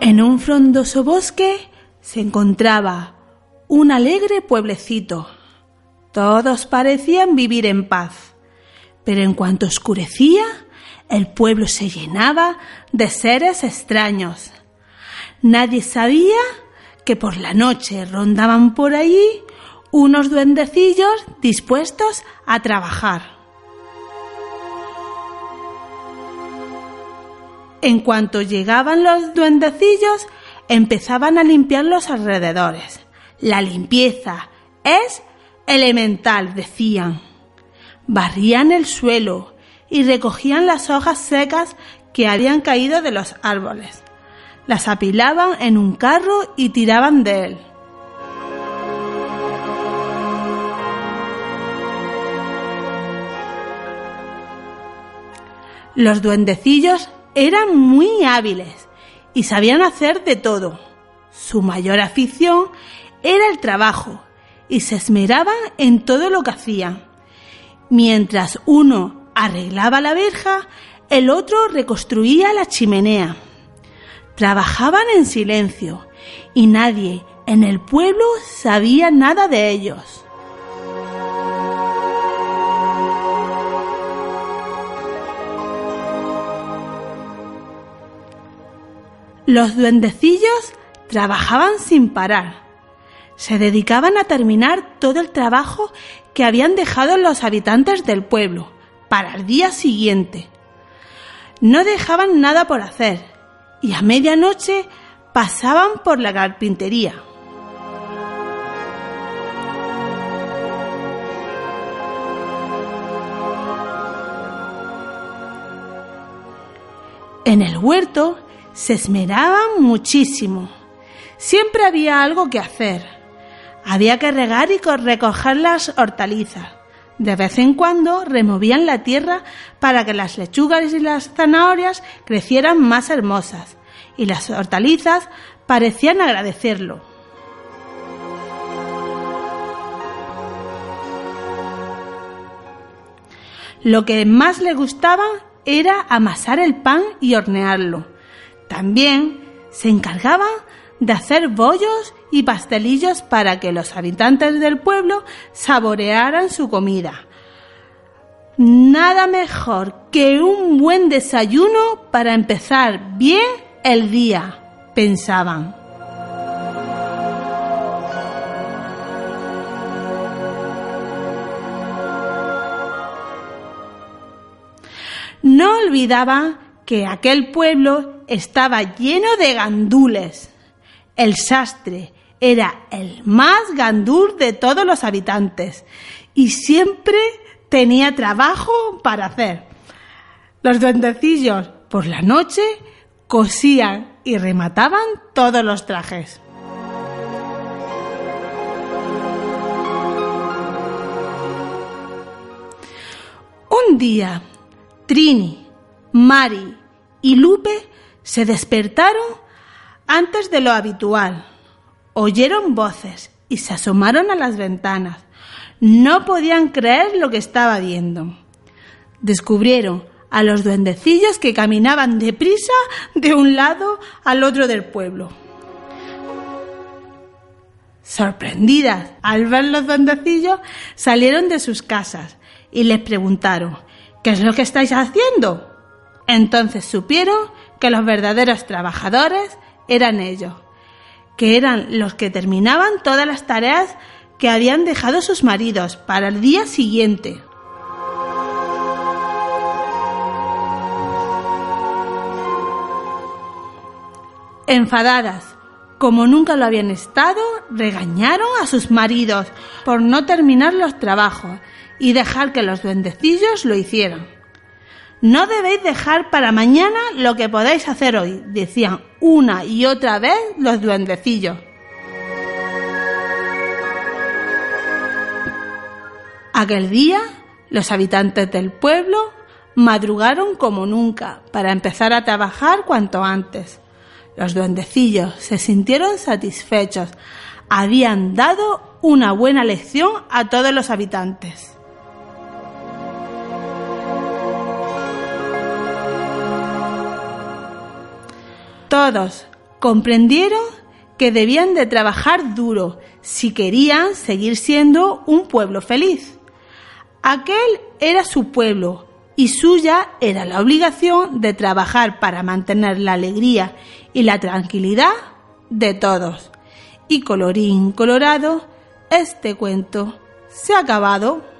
En un frondoso bosque se encontraba un alegre pueblecito. Todos parecían vivir en paz, pero en cuanto oscurecía, el pueblo se llenaba de seres extraños. Nadie sabía que por la noche rondaban por allí unos duendecillos dispuestos a trabajar. En cuanto llegaban los duendecillos, empezaban a limpiar los alrededores. La limpieza es elemental, decían. Barrían el suelo y recogían las hojas secas que habían caído de los árboles. Las apilaban en un carro y tiraban de él. Los duendecillos eran muy hábiles y sabían hacer de todo. Su mayor afición era el trabajo y se esmeraban en todo lo que hacían. Mientras uno arreglaba la verja, el otro reconstruía la chimenea. Trabajaban en silencio y nadie en el pueblo sabía nada de ellos. Los duendecillos trabajaban sin parar. Se dedicaban a terminar todo el trabajo que habían dejado los habitantes del pueblo para el día siguiente. No dejaban nada por hacer y a medianoche pasaban por la carpintería. En el huerto se esmeraban muchísimo. Siempre había algo que hacer. Había que regar y recoger las hortalizas. De vez en cuando removían la tierra para que las lechugas y las zanahorias crecieran más hermosas, y las hortalizas parecían agradecerlo. Lo que más le gustaba era amasar el pan y hornearlo. También se encargaban de hacer bollos y pastelillos para que los habitantes del pueblo saborearan su comida. Nada mejor que un buen desayuno para empezar bien el día, pensaban. No olvidaban que aquel pueblo estaba lleno de gandules. El sastre era el más gandul de todos los habitantes y siempre tenía trabajo para hacer. Los duendecillos por la noche cosían y remataban todos los trajes. Un día, Trini, Mari y Lupe se despertaron antes de lo habitual. Oyeron voces y se asomaron a las ventanas. No podían creer lo que estaba viendo. Descubrieron a los duendecillos que caminaban deprisa de un lado al otro del pueblo. Sorprendidas al ver los duendecillos, salieron de sus casas y les preguntaron: ¿qué es lo que estáis haciendo? Entonces supieron que los verdaderos trabajadores eran ellos, que eran los que terminaban todas las tareas que habían dejado sus maridos para el día siguiente. Enfadadas, como nunca lo habían estado, regañaron a sus maridos por no terminar los trabajos y dejar que los duendecillos lo hicieran. No debéis dejar para mañana lo que podáis hacer hoy, decían una y otra vez los duendecillos. Aquel día, los habitantes del pueblo madrugaron como nunca para empezar a trabajar cuanto antes. Los duendecillos se sintieron satisfechos. Habían dado una buena lección a todos los habitantes. Todos, comprendieron que debían de trabajar duro si querían seguir siendo un pueblo feliz. Aquel era su pueblo y suya era la obligación de trabajar para mantener la alegría y la tranquilidad de todos. Y colorín colorado, este cuento se ha acabado.